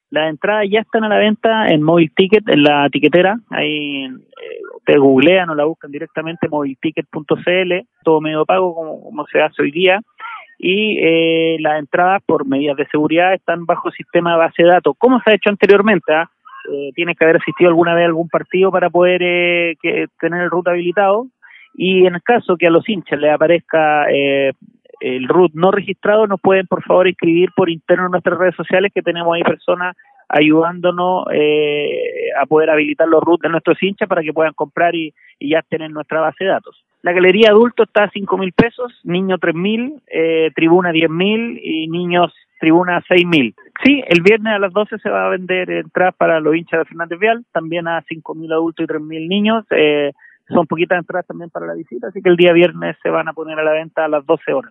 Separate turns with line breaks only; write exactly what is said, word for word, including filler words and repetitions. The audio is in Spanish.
Las entradas ya están a la venta en Móvil Ticket, en la tiquetera. Ahí eh, ustedes googlean o la buscan directamente, móvil ticket punto c l, todo medio pago como, como se hace hoy día. Y eh, las entradas, por medidas de seguridad, están bajo sistema de base de datos, como se ha hecho anteriormente. ¿eh? Eh, tienes que haber asistido alguna vez a algún partido para poder eh, que, tener el root habilitado. Y en el caso que a los hinchas les aparezca eh, el root no registrado, nos pueden por favor escribir por interno en nuestras redes sociales, que tenemos ahí personas ayudándonos eh, a poder habilitar los root de nuestros hinchas para que puedan comprar y, y ya tener nuestra base de datos. La galería adulto está a cinco mil pesos, niño tres mil, eh, tribuna diez mil y niños tribuna seis mil. Sí, el viernes a las doce se va a vender entradas para los hinchas de Fernández Vial, también a cinco mil adultos y tres mil niños. Eh, son poquitas entradas también para la visita, así que el día viernes se van a poner a la venta a las doce horas.